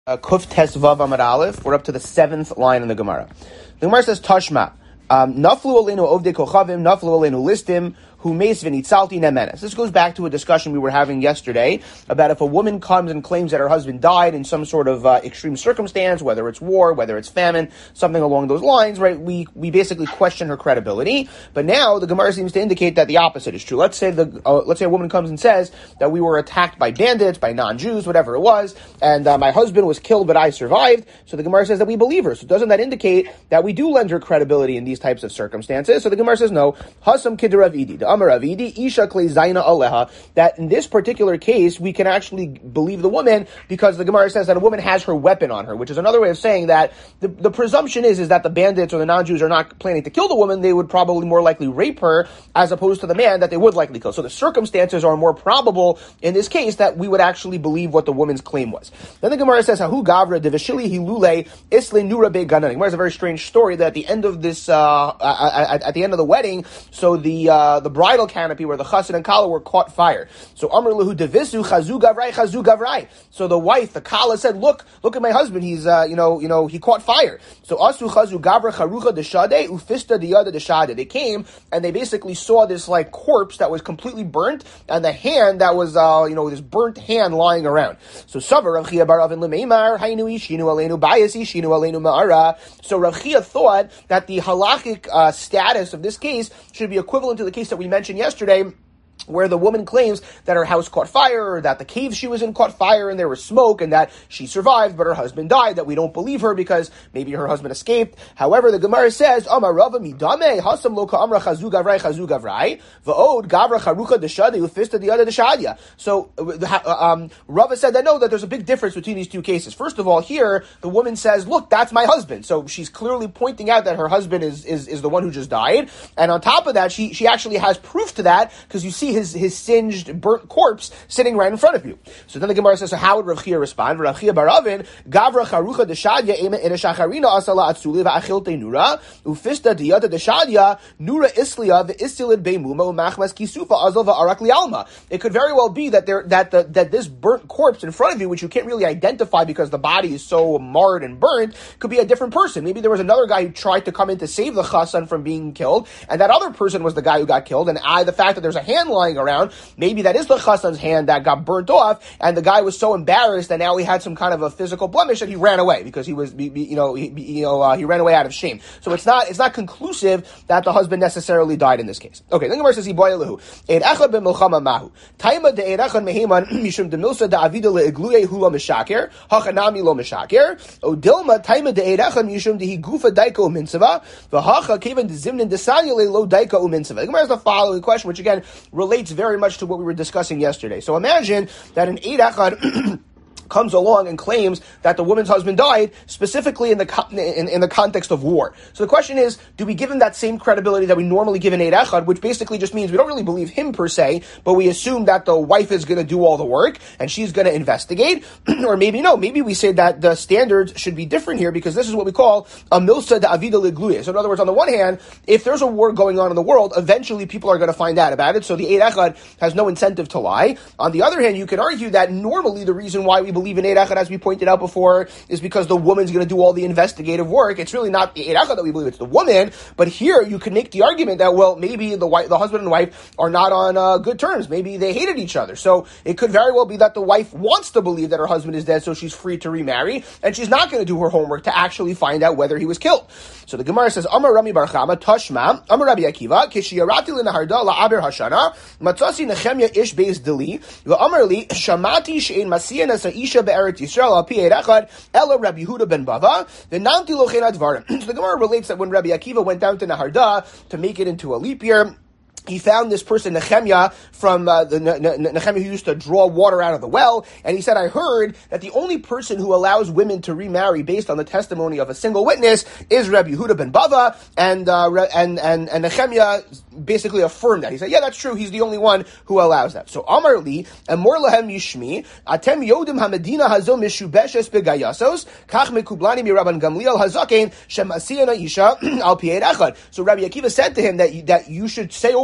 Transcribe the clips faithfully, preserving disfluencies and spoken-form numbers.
Uh, Kuf Tes Vav Amud Aleph. We're up to the seventh line in the Gemara. The Gemara says, Tashma. Naflu aleinu ovdei kochavim, naflu aleinu listim, hu meis v'nitzalti nemenes. This goes back to a discussion we were having yesterday about if a woman comes and claims that her husband died in some sort of uh, extreme circumstance, whether it's war, whether it's famine, something along those lines, right? We we basically question her credibility. But now the Gemara seems to indicate that the opposite is true. Let's say the uh, let's say a woman comes and says that we were attacked by bandits, by non-Jews, whatever it was, and uh, my husband was killed, but I survived. So the Gemara says that we believe her. So doesn't that indicate that we do lend her credibility in these types of circumstances? So the Gemara says no. Hasam kidravidi, the Amar Ravidi, Isha klei zaina aleha. That in this particular case we can actually believe the woman because the Gemara says that a woman has her weapon on her, which is another way of saying that the, the presumption is is that the bandits or the non-Jews are not planning to kill the woman. They would probably more likely rape her as opposed to the man that they would likely kill. So the circumstances are more probable in this case that we would actually believe what the woman's claim was. Then the Gemara says, Hahu Gavra devishili hilule isle nura be ganan. Gemara is a very strange story that at the end of this, uh, at, at the end of the wedding, so the uh, the bridal canopy where the chassid and kala were caught fire. So Amr lehu devisu chazu gavrai chazu gavrai. So the wife, the kala, said, "Look, look at my husband. He's, uh, you know, you know, he caught fire." So asu chazu gavra charucha deshade ufista diyada deshade. They came and they basically saw this like corpse that was completely burnt and the hand that was, uh, you know, this burnt hand lying around. So Savar Rav Chia bar Avin lemeimar hainu ishinu aleinu bayis ishinu aleinu ma'ara. So Rav Chia thought that the halachic uh, status of this case should be equivalent to the case that we mentioned yesterday, where the woman claims that her house caught fire, or that the cave she was in caught fire and there was smoke, and that she survived but her husband died, that we don't believe her because maybe her husband escaped. However, the Gemara says, Amar Rava midame, hasam lo ka'amra chazu gavrai chazu gavrai, va'od gavra charucha deshadi ufista diyada deshadia. So, um, Rava said that no, that there's a big difference between these two cases. First of all, here, the woman says, look, that's my husband. So she's clearly pointing out that her husband is, is, is the one who just died. And on top of that, she, she actually has proof to that, because you see his his singed, burnt corpse sitting right in front of you. So then the Gemara says, so how would Rav Chia respond? Rav Chia bar Avin, Gavra charucha deshadya ema in a shacharina asala atzuli va'achilte nura ufista diyata deshadya nura islia ve'istilid beimuma u'machmas kisufa azal va'arak lialma. It could very well be that there that the that this burnt corpse in front of you, which you can't really identify because the body is so marred and burnt, could be a different person. Maybe there was another guy who tried to come in to save the chassan from being killed, and that other person was the guy who got killed. And I, the fact that there's a hand lying around, maybe that is the chassan's hand that got burnt off, and the guy was so embarrassed that now he had some kind of a physical blemish that he ran away because he was, you know, he, you know, uh, he ran away out of shame. So it's not, it's not conclusive that the husband necessarily died in this case. Okay, then the Gemara says, "Iboyalahu eid echad b'milchama mahu taima de eid echad meheman mishum demilsa da avida leigluye hula mishaker hachanami lo mishaker odilma taima de eid echad mishum de higufa daika uminsava v'hacha kevan de zimnin desanyale lo daika uminsava." The Gemara has the following question, which again relates very much to what we were discussing yesterday. So imagine that an Eid Echad comes along and claims that the woman's husband died, specifically in the in, in the context of war. So the question is, do we give him that same credibility that we normally give an Eid Echad, which basically just means we don't really believe him per se, but we assume that the wife is going to do all the work and she's going to investigate? Or maybe no, maybe we say that the standards should be different here because this is what we call a milsa de avida legluye. So in other words, on the one hand, if there's a war going on in the world, eventually people are going to find out about it, so the Eid Echad has no incentive to lie. On the other hand, you could argue that normally the reason why we believe believe in Eid Echad, as we pointed out before, is because the woman's going to do all the investigative work. It's really not the Eid Echad that we believe, it's the woman. But here, you can make the argument that, well, maybe the wife, the husband and wife are not on uh, good terms. Maybe they hated each other. So it could very well be that the wife wants to believe that her husband is dead, so she's free to remarry, and she's not going to do her homework to actually find out whether he was killed. So the Gemara says, Amar Rami Bar Chama, Tashma, Amar Rabbi Akiva, Kishiyarati l'naharda la'aber hashana, matzasi Nechemya ish beis dili, v'amar li, shamati she'en masiyana sa'isha be'eret Yisrael al pi Eid Echad, ela Rabbi Yehuda ben Bava, v'namti lochen advarim. So the Gemara relates that when Rabbi Akiva went down to Naharda to make it into a leap year, he found this person, Nechemya, from uh, the ne- ne- Nechemya who used to draw water out of the well, and he said, I heard that the only person who allows women to remarry based on the testimony of a single witness is Rabbi Yehuda ben Bava, and, uh, and, and, and Nechemya basically affirmed that. He said, yeah, that's true, he's the only one who allows that. So, Amar li, and more lahem yishmi, atem yodim hamedina hazo mishubeshes begayasos, kach mekublani mi Rabban Gamliel hazaken, shemasiyana isha al pi Eid Echad. So Rabbi Akiva said to him that you, that you should say over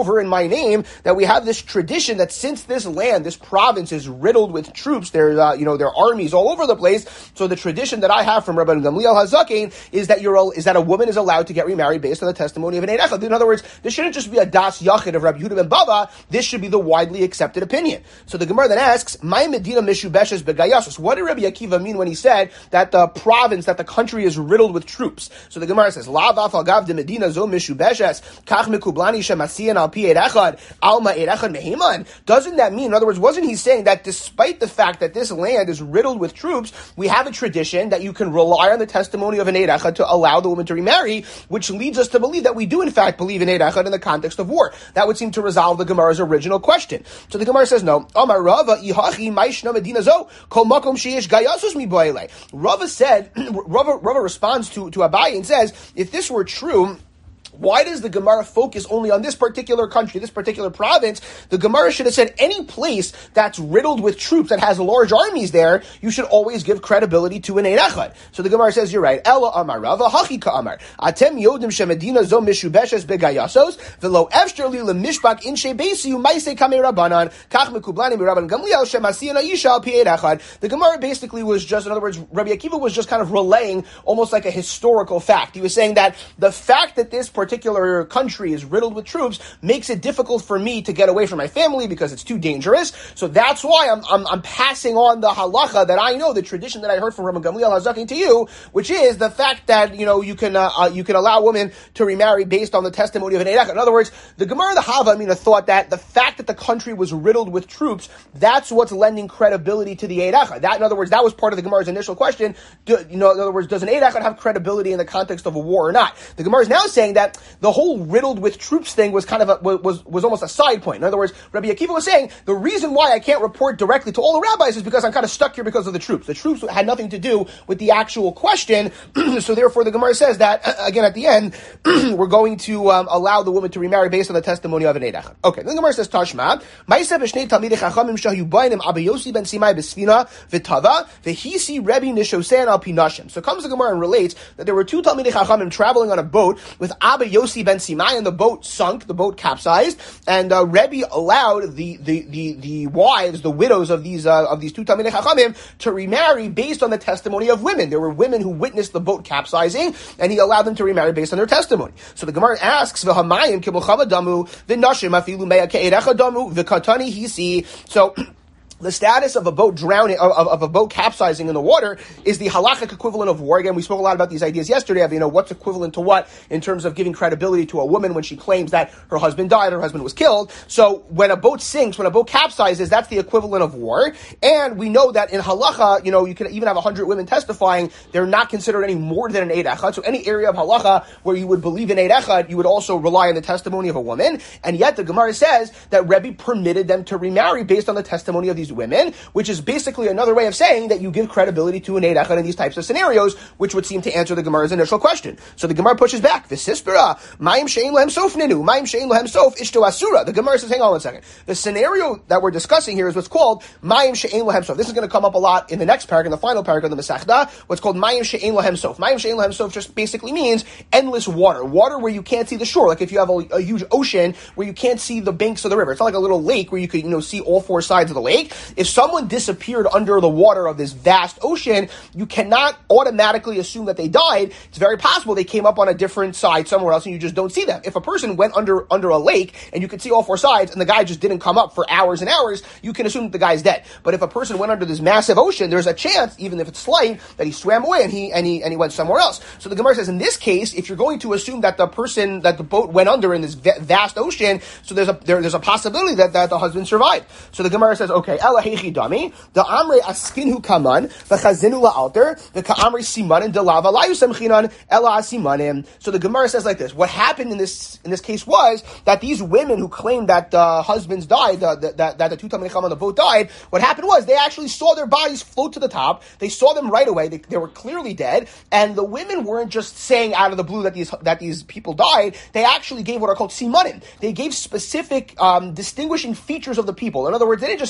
over in my name that we have this tradition that since this land, this province is riddled with troops, there's, uh, you know, there are armies all over the place. So the tradition that I have from Rabban Gamliel HaZaken is that you're, is that a woman is allowed to get remarried based on the testimony of an Eid Echad. In other words, this shouldn't just be a das yachid of Rabbi Yehuda ben Bava. This should be the widely accepted opinion. So the Gemara then asks, "My Medina mishubeshes begayasos." What did Rabbi Akiva mean when he said that the province, that the country is riddled with troops? So the Gemara says, "La vafal gav de Medina zo mishubeshes kach mekublani shemasian al pi Eid Echad alma Eid Echad mehiman." Doesn't that mean, in other words, wasn't he saying that despite the fact that this land is riddled with troops, we have a tradition that you can rely on the testimony of an Eid Echad to allow the woman to remarry, which leads us to believe that we do in fact believe in Eid Echad in the context of war. That would seem to resolve the Gemara's original question. So the Gemara says, no. Amar Rava ihachi maishna medina zo kol makom sheish gayasus mi boile. Rava said, Rava, Rava responds to, to Abaye and says, if this were true, why does the Gemara focus only on this particular country, this particular province? The Gemara should have said any place that's riddled with troops, that has large armies there, you should always give credibility to an Eid Echad. So the Gemara says, you're right. Ela amar Rava, hachi ka amar. Atem yodim shemedina zo mishubeshes begayasos, velo efshter li lemishbak in shebeisiu maise kamei rabbanan, kach mekublani mi Rabban Gamliel shemasiyana yisha al pi Eid Echad. The Gemara basically was just, in other words, Rabbi Akiva was just kind of relaying almost like a historical fact. He was saying that the fact that this particular country is riddled with troops makes it difficult for me to get away from my family because it's too dangerous. So that's why I'm I'm, I'm passing on the halacha that I know, the tradition that I heard from Rabban Gamliel HaZaken to you, which is the fact that, you know, you can uh, uh, you can allow women to remarry based on the testimony of an Eid Echad. In other words, the Gemara and the Hava, I mean, thought that the fact that the country was riddled with troops, that's what's lending credibility to the Eid Echad. That, in other words, that was part of the Gemara's initial question. Do, you know, in other words, does an Eid Echad have credibility in the context of a war or not? The Gemara is now saying that the whole riddled with troops thing was kind of a, was was almost a side point. In other words, Rabbi Akiva was saying the reason why I can't report directly to all the rabbis is because I'm kind of stuck here because of the troops. The troops had nothing to do with the actual question. So therefore, the Gemara says that again at the end we're going to um, allow the woman to remarry based on the testimony of an Eid Echad. Okay, then the Gemara says Tashma. Ma'aseh b'shnei talmidei chachamim shahu bainim Abba Yossi ben Simai b'sfina v'tava v'hisi Rebbe nishosein al pinashim. So comes the Gemara and relates that there were two talmidei chachamim traveling on a boat with Abba Yossi ben Simai, and the boat sunk, the boat capsized, and uh, Rebbe allowed the, the the the wives, the widows of these uh, of these two talmidei chachamim to remarry based on the testimony of women. There were women who witnessed the boat capsizing, and he allowed them to remarry based on their testimony. So the Gemara asks, "V'hamayim kibuchama damu v'nashim afilu meya ke'eid echad damu v'katani hisi." So the status of a boat drowning, of, of a boat capsizing in the water, is the halakhic equivalent of war. Again, we spoke a lot about these ideas yesterday of, you know, what's equivalent to what in terms of giving credibility to a woman when she claims that her husband died, her husband was killed. So when a boat sinks, when a boat capsizes, that's the equivalent of war. And we know that in halacha, you know, you can even have a hundred women testifying, they're not considered any more than an Eid Echad. So any area of halacha where you would believe in Eid Echad, you would also rely on the testimony of a woman. And yet the Gemara says that Rebbe permitted them to remarry based on the testimony of these women, which is basically another way of saying that you give credibility to an Eid Echad in these types of scenarios, which would seem to answer the Gemara's initial question. So the Gemara pushes back. V'sispera, ma'im she'ein lehem sof ninu, ma'im she'ein lehem sof ishto asura. The Gemara says, hang on one second. The scenario that we're discussing here is what's called ma'im she'ein lehem sof. This is going to come up a lot in the next paragraph, in the final paragraph of the Masechta, what's called ma'im she'ein lehem sof. Ma'im she'ein lehem sof just basically means endless water. Water where you can't see the shore. Like if you have a, a huge ocean where you can't see the banks of the river. It's not like a little lake where you could, you know, see all four sides of the lake. If someone disappeared under the water of this vast ocean, you cannot automatically assume that they died. It's very possible they came up on a different side somewhere else and you just don't see them. If a person went under under a lake and you could see all four sides and the guy just didn't come up for hours and hours, you can assume that the guy's dead. But if a person went under this massive ocean, there's a chance, even if it's slight, that he swam away and he and he and he went somewhere else. So the Gemara says in this case, if you're going to assume that the person that the boat went under in this vast ocean, so there's a there, there's a possibility that, that the husband survived. So the Gemara says, okay, Ela hechi dami. The amre askinu kaman v'chazinu la'alter v'ka'amre simanin delava layusem chinan ela asimanim. So the Gemara says like this: what happened in this in this case was that these women who claimed that the uh, husbands died, uh, that, that that the two talmidei chacham on the boat died, what happened was they actually saw their bodies float to the top. They saw them right away. They, they were clearly dead, and the women weren't just saying out of the blue that these that these people died. They actually gave what are called simanim. They gave specific um, distinguishing features of the people. In other words, they didn't just say,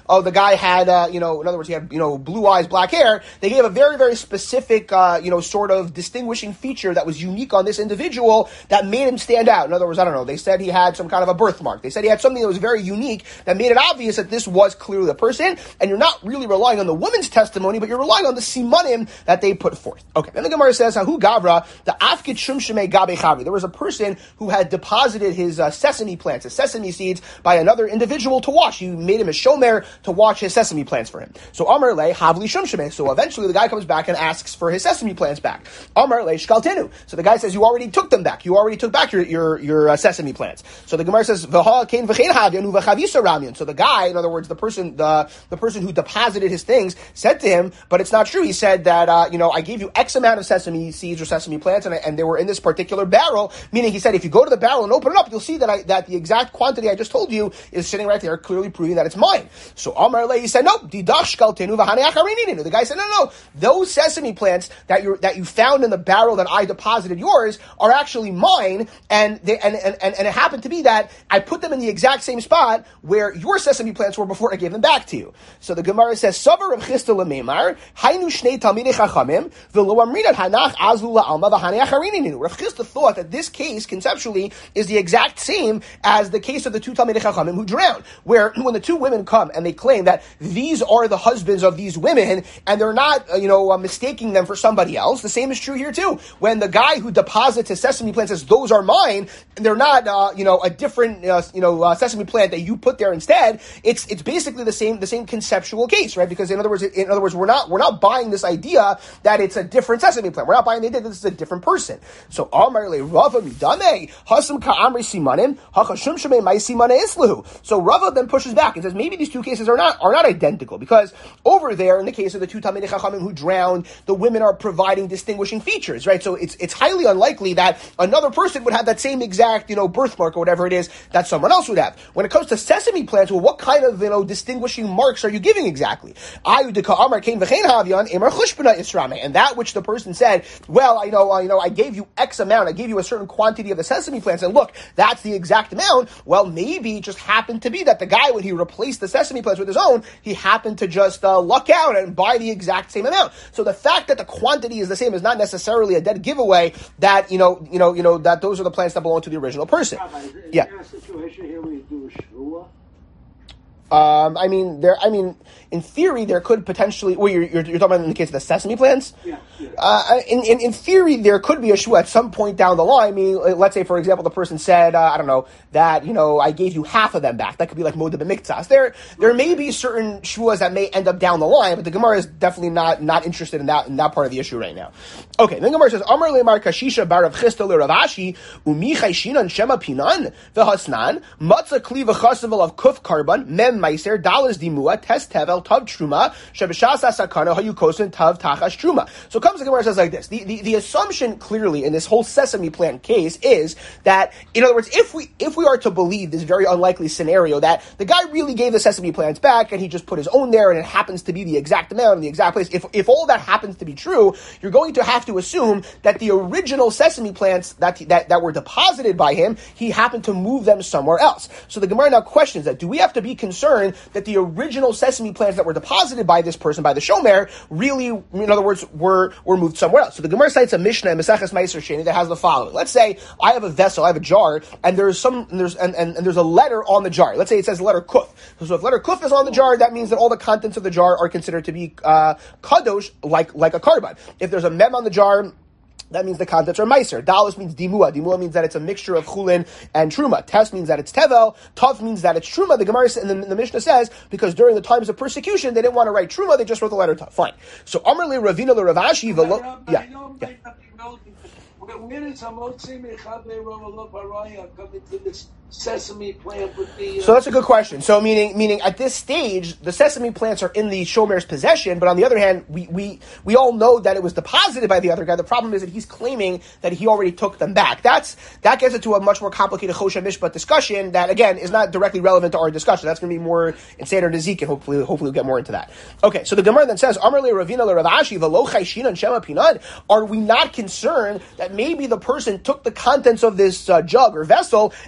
oh, the guy had, uh, you know, in other words, he had, you know, blue eyes, black hair. They gave a very, very specific, uh, you know, sort of distinguishing feature that was unique on this individual that made him stand out. In other words, I don't know, they said he had some kind of a birthmark. They said he had something that was very unique that made it obvious that this was clearly the person, and you're not really relying on the woman's testimony, but you're relying on the simanim that they put forth. Okay, then the Gemara says, Hahu Gavra, the Afkit Shum Shemei Gabe Chavi. There was a person who had deposited his uh, sesame plants, his sesame seeds, by another individual to wash. He made him a shomer to wash his sesame plants for him. So Amar Le Havli Shum Shemei. So eventually the guy comes back and asks for his sesame plants back. Amar Le Shkaltenu. So the guy says, you already took them back. You already took back your your, your uh, sesame plants. So the Gemara says, V'ha Kain V'chein Havyanu V'chavisa Ramyan. So the guy, in other words, the person, the the person who deposited his things, said to him, but it's not true. He said that, uh, you know, I gave you X amount of sesame seeds or sesame plants, and, I, and they were in this particular barrel. Meaning, he said, if you go to the barrel and open it up, you'll see that I that the exact quantity I just told you is sitting right there, clearly proving that it's mine. So Amar Le, he said, no. The guy said, no, no. Those sesame plants that you that you found in the barrel that I deposited yours are actually mine, and they and, and, and, and it happened to be that I put them in the exact same spot where your sesame plants were before I gave them back to you. So the Gemara says, Savar Rav Chisda Lememar, Hainu Shnei Talmidei Chachamim, V'lo Amrinat Hanach Azlu La'alma V'hanei Acharininu. Rav Chisda thought that this case, conceptually, is the exact same as the case of the two Talmidei Chachamim who drowned, where when the two women come and they claim that these are the husbands of these women, and they're not, uh, you know, uh, mistaking them for somebody else, the same is true here too. When the guy who deposits his sesame plant says, those are mine, and they're not, uh, you know, a different, uh, you know, uh, sesame plant that you put there instead, it's it's basically the same the same conceptual case, right? Because in other words, in other words, we're not we're not buying this idea that it's a different sesame plant. We're not buying the idea that this is a different person. So Amar Le Rava Midame Hasam Ka'amri Simanim Hachashum Shemei Mai Simane Islahu. So Rava then pushes back and says maybe these two cases are not are not identical, because over there in the case of the two Talmidei Chachamim who drowned, the women are providing distinguishing features, right? So it's it's highly unlikely that another person would have that same exact, you know, birthmark or whatever it is that someone else would have. When it comes to sesame plants, well, what kind of, you know, distinguishing marks are you giving exactly? And that which the person said, well, I know, uh, you know, I gave you X amount, I gave you a certain quantity of the sesame plants, and look, that's the exact amount. Well, maybe it just happened to be that the guy, when he replaced the sesame plants with his own, he happened to just uh, luck out and buy the exact same amount. So the fact that the quantity is the same is not necessarily a dead giveaway that, you know, you know, you know, that those are the plants that belong to the original person. Is yeah. there a situation here where you do a shvua? Um, I mean, there. I mean, in theory, there could potentially. Well, you're, you're, you're talking about in the case of the sesame plants. Yeah. yeah. Uh, in, in in theory, there could be a shua at some point down the line. I mean, let's say, for example, the person said, uh, I don't know, that you know, I gave you half of them back. That could be like moda b'miktzas. There, there may be certain shuas that may end up down the line, but the Gemara is definitely not not interested in that in that part of the issue right now. Okay, then the Gemara says, Amar le'mar kashisha bar Rav Chisda le'Rav Ashi umichai shinan shema pinan v'hasnan matzah kli v'chasavel of kuf karban mem meiser dalas dimua test tevel tav truma shebeshas asakana hayukosin tav tachas truma. So comes the Gemara says like this: the, the the assumption clearly in this whole sesame plant case is that, in other words, if we if we are to believe this very unlikely scenario that the guy really gave the sesame plants back and he just put his own there and it happens to be the exact amount in the exact place, if if all that happens to be true, you're going to have to assume that the original sesame plants that that that were deposited by him, he happened to move them somewhere else. So the Gemara now questions that: do we have to be concerned that the original sesame plants that were deposited by this person, by the shomer, really, in other words, were were moved somewhere else? So the Gemara cites a Mishnah in Maseches Meiser Sheni that has the following. Let's say I have a vessel, I have a jar, and there's some and there's and, and, and there's a letter on the jar. Let's say it says letter kuf. So if letter kuf is on the jar, that means that all the contents of the jar are considered to be uh, kadosh, like like a karban. If there's a mem on the jar, that means the contents are meiser. Dalos means dimua. Dimua means that it's a mixture of chulin and truma. Tes means that it's tevel. Tav means that it's truma. The Gemara and the, the Mishnah says, because during the times of persecution, they didn't want to write truma, they just wrote the letter tav. Fine. So Amar le Ravina le Rav Ashi velo. Yeah. yeah. Where does Hamotzi Mechadle Ramalot Baraya come into this sesame plant with the... Uh, so that's a good question. So meaning meaning at this stage, the sesame plants are in the shomer's possession, but on the other hand, we, we, we all know that it was deposited by the other guy. The problem is that he's claiming that he already took them back. That's That gets into a much more complicated Choshen Mishpat discussion that, again, is not directly relevant to our discussion. That's going to be more in Seder Nezik, and hopefully hopefully we'll get more into that. Okay, so the Gemara then says, Amar le Ravina le Rav Ashi velo chayshinan shema pinan. Are we not concerned that maybe the person took the contents of this uh, jug or vessel and moved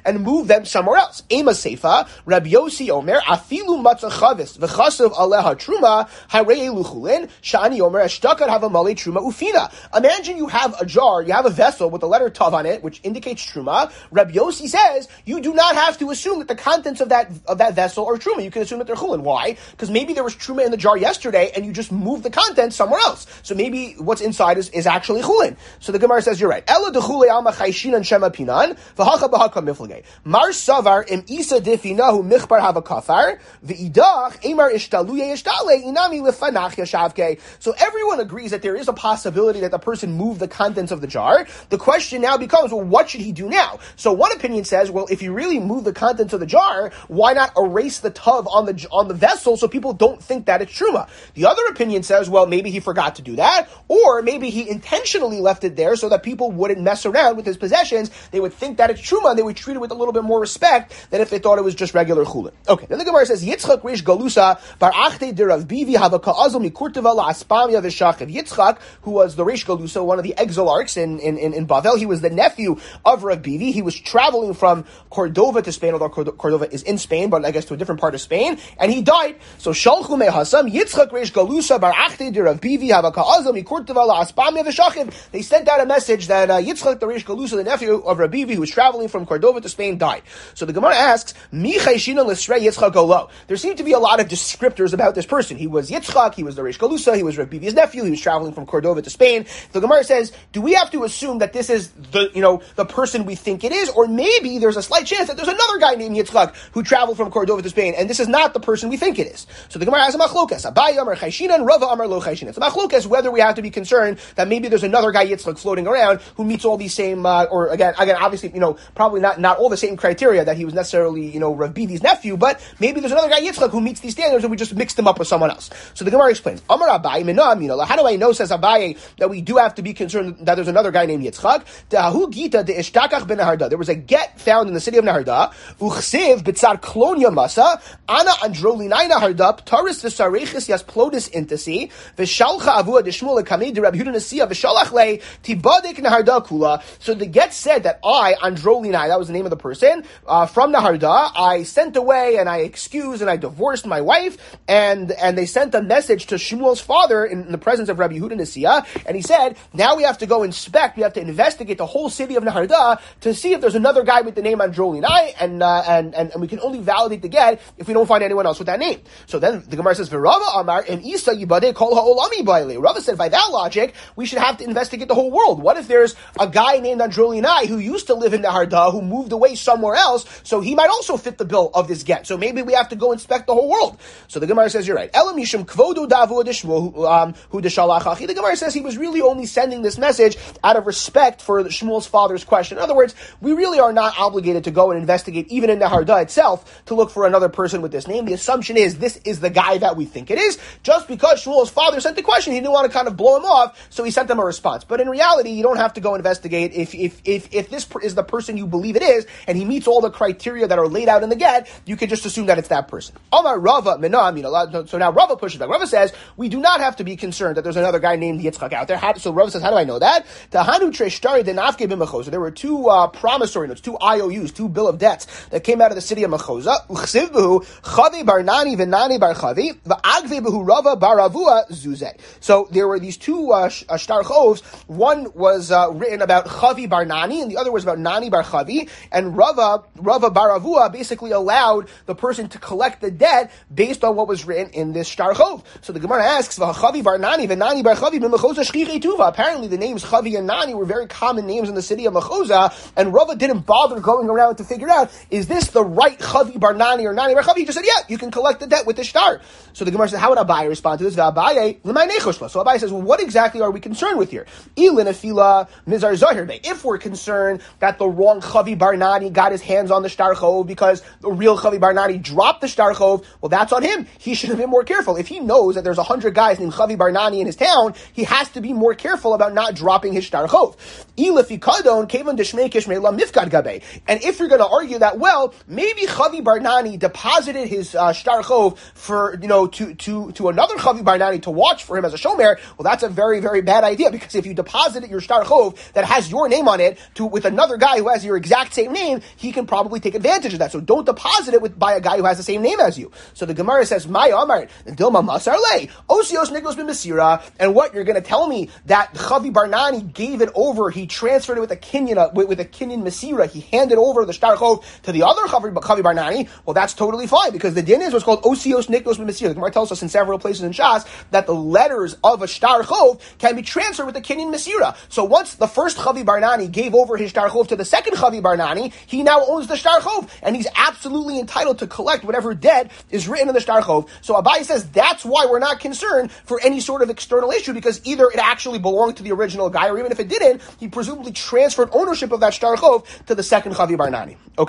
them somewhere else. Ema Seifa, Rabbi Yossi Omer, Afilu Matzah Chavis, V'chasav Aleha Truma, Harei Luchulin, Shani Omer, Eshtakat Havamali Truma Ufina. Imagine you have a jar, you have a vessel with the letter Tav on it, which indicates Truma. Rabbi Yossi says, you do not have to assume that the contents of that of that vessel are Truma. You can assume that they're Chulin. Why? Because maybe there was Truma in the jar yesterday, and you just moved the contents somewhere else. So maybe what's inside is, is actually Chulin. So the Gemara says, you're right. Ela dechule alma chayshinan shema pinan, v'hacha b'haka miflagei. Mar savar im isa difinahu michbar hava kafar, v'idach emar ishtaluye ishtale inami lefanach yashavke. So everyone agrees that there is a possibility that the person moved the contents of the jar. The question now becomes, well, what should he do now? So one opinion says, well, if you really move the contents of the jar, why not erase the tav on the on the vessel so people don't think that it's truma? The other opinion says, well, maybe he forgot to do that, or maybe he intentionally left it there so that people wouldn't mess around with his possessions. They would think that it's truma, and they would treat it with a little bit more respect than if they thought it was just regular chulin. Okay, then the Gemara says, Yitzchak Rish Galusa bar achte de Rav Bivi hava ka'azal mikurteva la'aspamia v'shachiv. Yitzchak, who was the Rish Galusa, one of the exilarchs in, in, in, in Bavel, he was the nephew of Rav Bivi. He was traveling from Cordova to Spain, although Cordova is in Spain, but I guess to a different part of Spain, and he died. So Shalchu mehasam Yitzchak Rish Galusa bar achte de Rav Bivi hava ka'azal mikurteva la'aspamia v'shachiv. They sent out a message that uh, Yitzchak the Rish Galusa, the nephew of Rav Bivi, who was traveling from Cordova to Spain, died. So the Gemara asks, Mi chayshina l'srei Yitzchak olo. There seem to be a lot of descriptors about this person. He was Yitzchak, he was the Rish Galusa, he was Rav Bivi's nephew, he was traveling from Cordova to Spain. The Gemara says, do we have to assume that this is the, you know, the person we think it is, or maybe there's a slight chance that there's another guy named Yitzchak who traveled from Cordova to Spain, and this is not the person we think it is. So the Gemara has a machlokas. Abai amar chayshina and Rava amar lo chayshina. It's a machlokas whether we have to be concerned that maybe there's another guy Yitzchak floating around who meets all these same, uh, or again, again, obviously, you know, probably not, not all the same criteria that he was necessarily, you know, Rav Bivi's nephew, but maybe there's another guy Yitzchak who meets these standards and we just mixed him up with someone else. So the Gemara explains, Amar Abai, Minah, how do I know, says Abai, that we do have to be concerned that there's another guy named Yitzchak? Ta'ahu Gita de Ishtakach ben Naharda. There was a get found in the city of Naharda, Uchsiv bitzar klonia masa, Ana androlinai Naharda, Taris v'sarechis yas plodis intasi, v'shalcha avua de Shmuel kamei de Rabbi Yehuda Nasiya, v'shalach le tibadek Naharda kula. So the get said that I, Androlinai, that was the name of the person, uh, from Naharda, I sent away and I excused and I divorced my wife, and and they sent a message to Shmuel's father in, in the presence of Rabbi Yehuda Nasiya, and he said, now we have to go inspect, we have to investigate the whole city of Naharda to see if there's another guy with the name Androlinai, and, uh, and, and, and we can only validate the get if we don't find anyone else with that name. So then the Gemara says, V'Rava Amar, Em Isa Yibadeh Kol Ha'olami Baile. Rava said, by that logic, we should have to investigate the whole world. What if there's a guy named Androlinai who used to live in Naharda, who moved away somewhere else, so he might also fit the bill of this get. So maybe we have to go inspect the whole world. So the Gemara says, you're right. Elam Yishim Kvodu Davu Deshmuel, who Deshalach Achi. The Gemara says he was really only sending this message out of respect for Shmuel's father's question. In other words, we really are not obligated to go and investigate, even in Naharda itself, to look for another person with this name. The assumption is this is the guy that we think it is. Just because Shmuel's father sent the question, he didn't want to kind of blow him off, so he sent them a response. But in reality, you don't have to go investigate if if if, if this is the person you believe it is, and he meets all the criteria that are laid out in the get, you can just assume that it's that person. Amar Rava, Menam, you know, so now Rava pushes back. Rava says, we do not have to be concerned that there's another guy named Yitzchak out there. How, so Rava says, how do I know that? So there were two uh, promissory notes, two I O Us, two bill of debts that came out of the city of Mechoza. So there were these two uh, shtar chovs. One was uh, written about Chavi bar Nani, and the other was about Nani bar Chavi. And Rava, Rava bar Avua basically allowed the person to collect the debt based on what was written in this shtar chov. So the Gemara asks, Chavi bar Nani, Nani bar Chavi, apparently the names Chavi and Nani were very common names in the city of Mechoza, and Rava didn't bother going around to figure out, is this the right Chavi bar Nani or Nani bar Chavi? He just said, yeah, you can collect the debt with the shtar. So the Gemara says, how would Abai respond to this? So Abai says, well, what exactly are we concerned with here? If we're concerned that the wrong Chavi bar Nani got his hands on the shtar chov because the real Chavi bar Nani dropped the shtar chov, well, that's on him. He should have been more careful. If he knows that there's a hundred guys named Chavi bar Nani in his town, he has to be more careful about not dropping his shtar chov. And if you're going to argue that, well, maybe Chavi bar Nani deposited his uh, shtar chov for, you know, to, to, to another Chavi bar Nani to watch for him as a shomer, well, that's a very, very bad idea, because if you deposited your shtar chov that has your name on it to with another guy who has your exact same name, he can probably take advantage of that. So don't deposit it with by a guy who has the same name as you. So the Gemara says, "My Amar Dilma Masar Le Osios Nikos bin Mesira." And what you're going to tell me that Chavi Barnani gave it over? He transferred it with a kinyan with, with a kinyan Mesira. He handed over the Shtar Chov to the other Chavi, Chavi Barnani. Well, that's totally fine because the din is what's called Osios Nikos bin Mesira. The Gemara tells us in several places in Shas that the letters of a Shtar Chov can be transferred with a kinyan Mesira. So once the first Chavi Barnani gave over his Shtar Chov to the second Chavi Barnani, he now owns the Shtar Chov, and he's absolutely entitled to collect whatever debt is written in the Shtar Chov. So Abai says that's why we're not concerned for any sort of external issue, because either it actually belonged to the original guy, or even if it didn't, he presumably transferred ownership of that Shtar Chov to the second Chavi Barnani. Okay.